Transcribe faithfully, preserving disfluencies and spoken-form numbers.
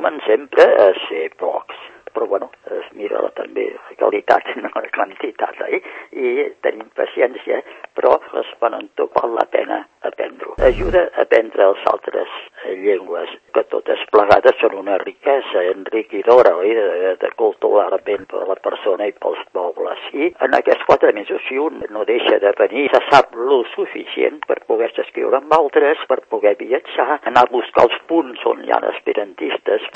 acostumen sempre a ser pocs, però bueno, es mira també la qualitat, no la quantitat, eh? I tenim paciència, però l'esperanto val la pena aprendre-ho. Ajuda a aprendre les altres llengües, que totes plegades són una riquesa enriquidora, oi? De, de culturalment per la persona i pels pobles. I en aquests quatre mesos, si un no deixa de venir, se sap lo suficient per poder escriure amb altres, per poder viatjar, anar a buscar els punts on hi ha esperantistes,